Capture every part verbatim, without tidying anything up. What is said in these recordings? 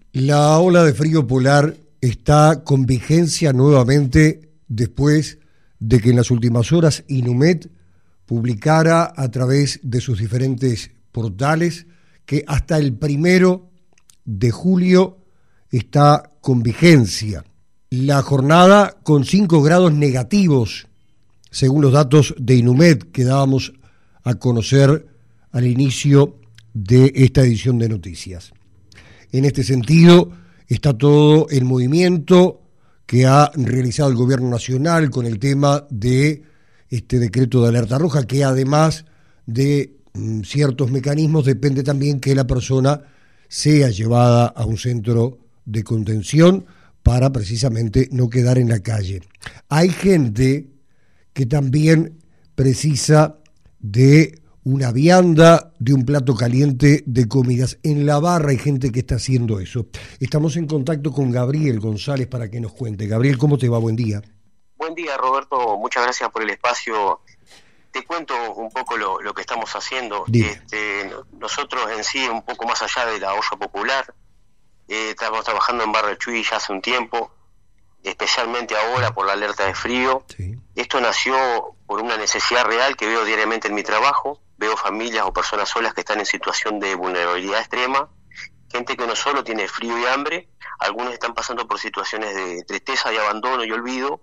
La ola de frío polar está con vigencia nuevamente después de que en las últimas horas Inumet publicara a través de sus diferentes portales que hasta el primero de julio está con vigencia. La jornada con cinco grados negativos, según los datos de Inumet que dábamos a conocer al inicio de esta edición de noticias. En este sentido, está todo el movimiento que ha realizado el Gobierno Nacional con el tema de este decreto de alerta roja, que además de mm, ciertos mecanismos depende también que la persona sea llevada a un centro de contención para precisamente no quedar en la calle. Hay gente que también precisa de una vianda, de un plato caliente de comidas. En la barra hay gente que está haciendo eso. Estamos en contacto con Gabriel González para que nos cuente. Gabriel, ¿cómo te va? Buen día. Buen día, Roberto. Muchas gracias por el espacio. Te cuento un poco lo, lo que estamos haciendo. Este, nosotros en sí, un poco más allá de la olla popular, eh, estamos trabajando en Barra del Chuy ya hace un tiempo, especialmente ahora por la alerta de frío. Sí. Esto nació por una necesidad real que veo diariamente en mi trabajo. Veo familias o personas solas que están en situación de vulnerabilidad extrema, gente que no solo tiene frío y hambre, algunos están pasando por situaciones de tristeza, de abandono y olvido,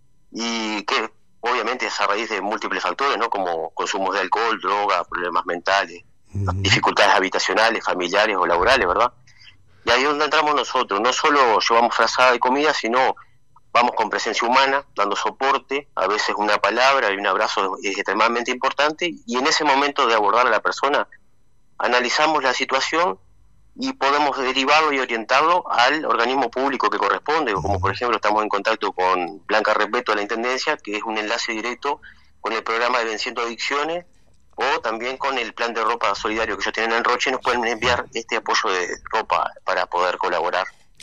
y que obviamente es a raíz de múltiples factores, ¿no? Como consumos de alcohol, droga, problemas mentales, uh-huh. dificultades habitacionales, familiares o laborales, ¿verdad? Y ahí es donde entramos nosotros. No solo llevamos frazada de comida, sino vamos con presencia humana, dando soporte, a veces una palabra y un abrazo es extremadamente importante, y en ese momento de abordar a la persona, analizamos la situación y podemos derivarlo y orientarlo al organismo público que corresponde, como por ejemplo estamos en contacto con Blanca Repeto de la Intendencia, que es un enlace directo con el programa de Venciendo Adicciones, o también con el plan de ropa solidario que ellos tienen en Roche, nos pueden enviar este apoyo de ropa para poder colaborar.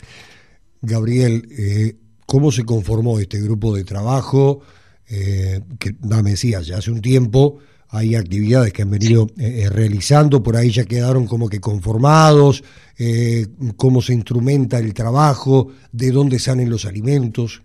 Gabriel, eh... ¿cómo se conformó este grupo de trabajo? Eh, que me decías, ya hace un tiempo hay actividades que han venido eh, realizando, por ahí ya quedaron como que conformados, eh, cómo se instrumenta el trabajo, de dónde salen los alimentos.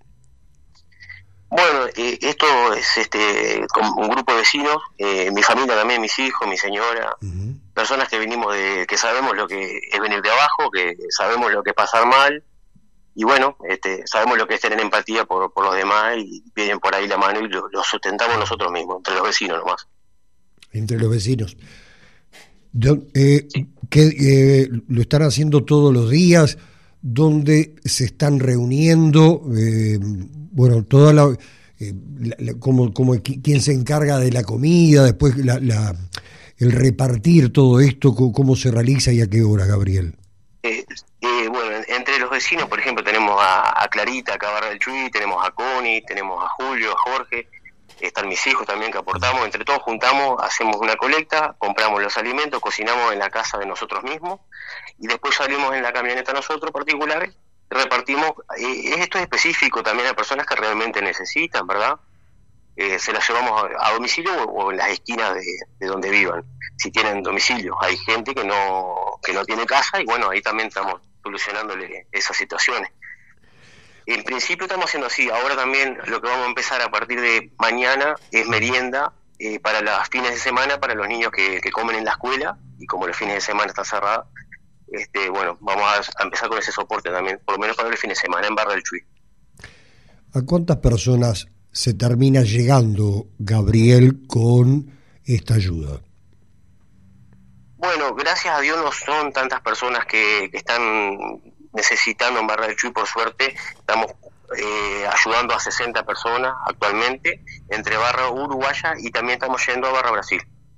Bueno, eh, esto es este un grupo de vecinos, eh, mi familia también, mis hijos, mi señora, uh-huh. personas que venimos de, que sabemos lo que es venir de abajo, que sabemos lo que es pasar mal. Y bueno, este, sabemos lo que es tener empatía por, por los demás y piden por ahí la mano y lo, lo sustentamos nosotros mismos, entre los vecinos nomás. Entre los vecinos. Eh, sí. ¿qué, eh, ¿Lo están haciendo todos los días? ¿Dónde se están reuniendo? Eh, bueno, toda la, eh, la, la como, como quién se encarga de la comida, después la, la, el repartir todo esto, cómo se realiza y a qué hora, Gabriel. Eh, eh, bueno, entre los vecinos, por ejemplo, tenemos a, a Clarita, acá Barra del Chuy, tenemos a Connie, tenemos a Julio, a Jorge, están mis hijos también que aportamos, entre todos juntamos, hacemos una colecta, compramos los alimentos, cocinamos en la casa de nosotros mismos y después salimos en la camioneta nosotros particulares, repartimos, eh, esto es específico también a personas que realmente necesitan, ¿verdad? Eh, se las llevamos a, a domicilio o, o en las esquinas de, de donde vivan, si tienen domicilio. Hay gente que no que no tiene casa y bueno, ahí también estamos solucionándole esas situaciones. En principio estamos haciendo así. Ahora también lo que vamos a empezar a partir de mañana es merienda eh, para los fines de semana, para los niños que, que comen en la escuela, y como los fines de semana está cerrada, este, bueno, vamos a, a empezar con ese soporte también, por lo menos para el fin de semana en Barra del Chuy. ¿A cuántas personas se termina llegando, Gabriel, con esta ayuda? Bueno, gracias a Dios no son tantas personas que, que están necesitando en Barra del Chuy, por suerte. Estamos eh, ayudando a sesenta personas actualmente, entre Barra Uruguaya y también estamos yendo a Barra Brasil.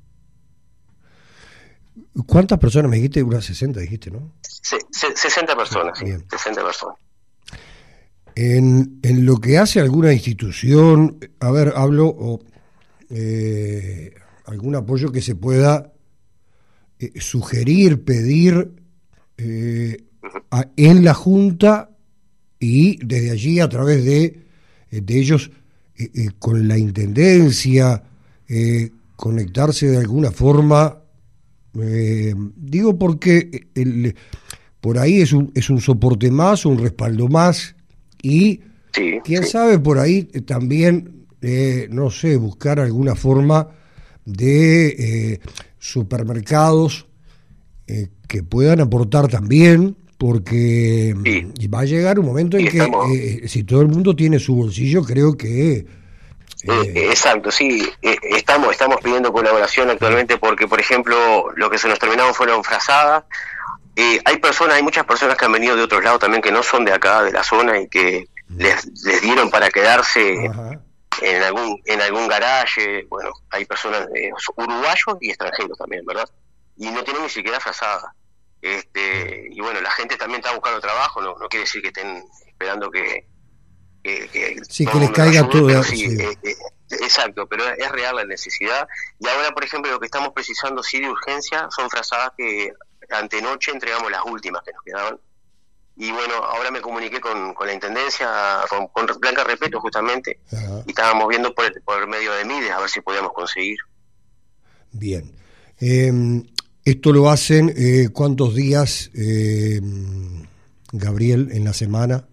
¿Cuántas personas me dijiste? Unas sesenta dijiste, ¿no? Se, se, sesenta personas, sí, sesenta personas. En, en lo que hace alguna institución, a ver, hablo, o eh, algún apoyo que se pueda eh, sugerir, pedir eh, a, en la Junta y desde allí a través de, de ellos eh, eh, con la Intendencia, eh, conectarse de alguna forma, eh, digo porque el, por ahí es un, es un soporte más, un respaldo más, y sí, quién sí. sabe por ahí también, eh, no sé, buscar alguna forma de eh, supermercados eh, que puedan aportar también, porque Sí. y va a llegar un momento en Y que estamos, eh, si todo el mundo tiene su bolsillo, creo que eh, eh, exacto, sí, eh, estamos, estamos pidiendo colaboración actualmente porque, por ejemplo, lo que se nos terminaron fueron frazadas. Eh, hay personas, hay muchas personas que han venido de otros lados también que no son de acá, de la zona, y que les, les dieron para quedarse ajá, en algún en algún garaje. Bueno, hay personas eh, uruguayos y extranjeros también, ¿verdad? Y no tienen ni siquiera frazada. Este, y bueno, la gente también está buscando trabajo, no, no quiere decir que estén esperando que, que, que sí, todo que el les mundo los caiga ayude, todo, pero sí, sí. eh, eh, exacto, pero es real la necesidad. Y ahora, por ejemplo, lo que estamos precisando sí de urgencia son frazadas que antenoche entregamos las últimas que nos quedaban. Y bueno, ahora me comuniqué con, con la Intendencia, con, con Blanca Repeto justamente, Ajá. y estábamos viendo por, por medio de Mides a ver si podíamos conseguir. Bien. Eh, esto lo hacen eh, ¿cuántos días, eh, Gabriel, en la semana?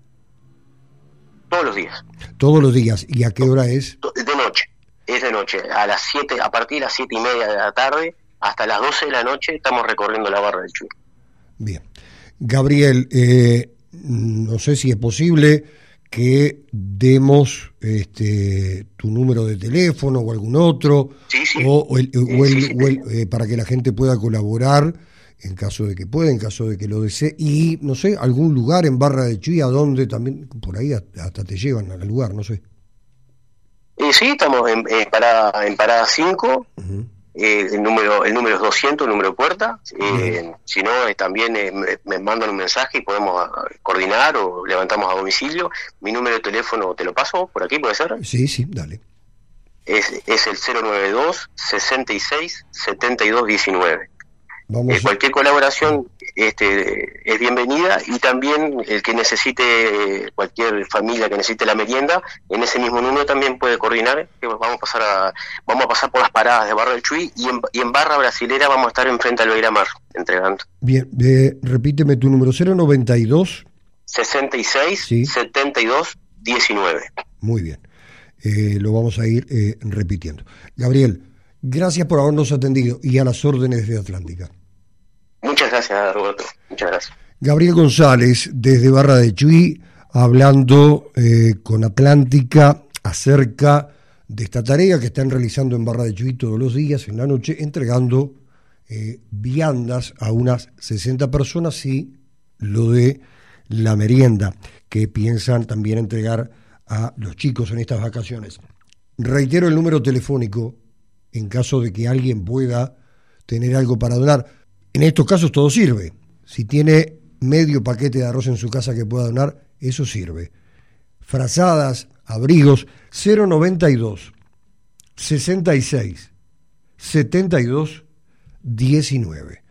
Todos los días. Todos los días. ¿Y a qué hora es? De noche, es de noche, a las siete, a partir de las siete y media de la tarde hasta las doce de la noche estamos recorriendo la Barra del Chuy. Bien. Gabriel, eh, no sé si es posible que demos este, tu número de teléfono o algún otro, sí, sí. o, o el, o el, sí, sí, o el eh, para que la gente pueda colaborar en caso de que pueda, en caso de que lo desee, y no sé, algún lugar en Barra de Chuy a donde también, por ahí hasta te llevan al lugar, no sé. Eh, sí, estamos en, en parada en parada cinco. Uh-huh. Eh, el número el número es doscientos, el número de puerta. Eh, si no, eh, también eh, me, me mandan un mensaje y podemos uh, coordinar o levantamos a domicilio. Mi número de teléfono te lo paso por aquí, ¿puede ser? Sí, sí, dale. Es, es el cero noventa y dos, sesenta y seis, setenta y dos diecinueve. Eh, cualquier colaboración este, es bienvenida, y también el que necesite, cualquier familia que necesite la merienda, en ese mismo número también puede coordinar. Que vamos a pasar a, vamos a pasar por las paradas de Barra del Chuy, y en, y en Barra Brasilera vamos a estar enfrente al Beiramar entregando. Bien, eh, repíteme tu número: cero noventa y dos, sesenta y seis, sí. setenta y dos, diecinueve. Muy bien, eh, lo vamos a ir eh, repitiendo. Gabriel, gracias por habernos atendido y a las órdenes de Atlántica. Muchas gracias, Roberto. Muchas gracias. Gabriel González, desde Barra de Chuy, hablando eh, con Atlántica acerca de esta tarea que están realizando en Barra de Chuy todos los días en la noche, entregando eh, viandas a unas sesenta personas, y lo de la merienda que piensan también entregar a los chicos en estas vacaciones. Reitero el número telefónico en caso de que alguien pueda tener algo para donar. En estos casos todo sirve. Si tiene medio paquete de arroz en su casa que pueda donar, eso sirve. Frazadas, abrigos, cero noventa y dos, sesenta y seis, setenta y dos, diecinueve.